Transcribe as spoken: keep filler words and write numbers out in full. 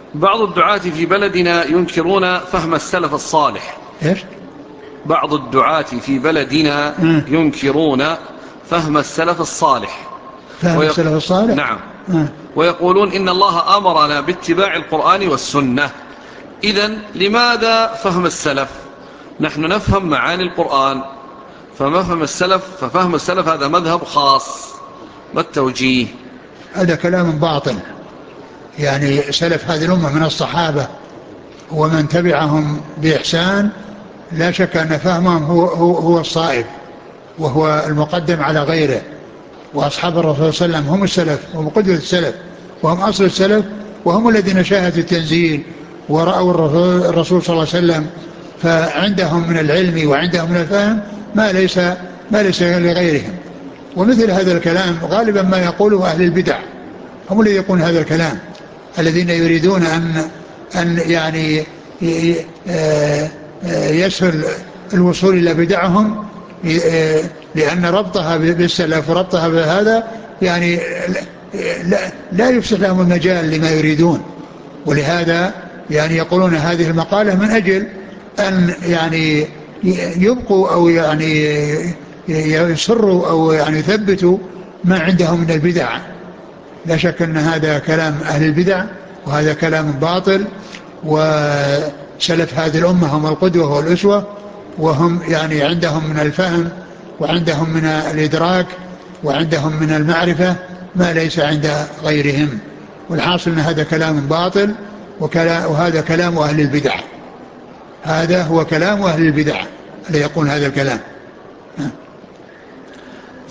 بعض الدعاة في بلدنا ينكرون فهم السلف الصالح. إيش؟ بعض الدعاة في بلدنا آه. ينكرون فهم السلف الصالح. فهم ويق... السلف الصالح. نعم. آه. ويقولون إن الله أمرنا باتباع القرآن والسنة. إذن لماذا فهم السلف؟ نحن نفهم معاني القرآن، فمفهم السلف ففهم السلف هذا مذهب خاص. ما التوجيه؟ هذا كلام باطل. يعني سلف هذه الأمة من الصحابة ومن تبعهم بإحسان لا شك أن فهمهم هو, هو, هو الصائب وهو المقدم على غيره. وأصحاب الرسول صلى الله عليه وسلم هم السلف، هم قدوة السلف وهم أصل السلف، وهم الذين شاهدوا التنزيل ورأوا الرسول صلى الله عليه وسلم، فعندهم من العلم وعندهم من الفهم ما ليس ما ليس لغيرهم. ومثل هذا الكلام غالبا ما يقوله أهل البدع، هم الذين يقولون هذا الكلام، الذين يريدون أن أن يعني يسهل الوصول إلى بدعهم، لأن ربطها بالسلف وربطها بهذا يعني لا, لا يفسح لهم المجال لما يريدون. ولهذا يعني يقولون هذه المقالة من أجل أن يعني يبقوا أو يعني يسروا أو يعني يثبتوا ما عندهم من البدع. لا شك أن هذا كلام أهل البدع وهذا كلام باطل. وسلف هذه الأمة هم القدوة والأسوة، وهم يعني عندهم من الفهم وعندهم من الإدراك وعندهم من المعرفة ما ليس عند غيرهم. والحاصل أن هذا كلام باطل وهذا كلام أهل البدع. هذا هو كلام أهل البدع اللي يقول هذا الكلام.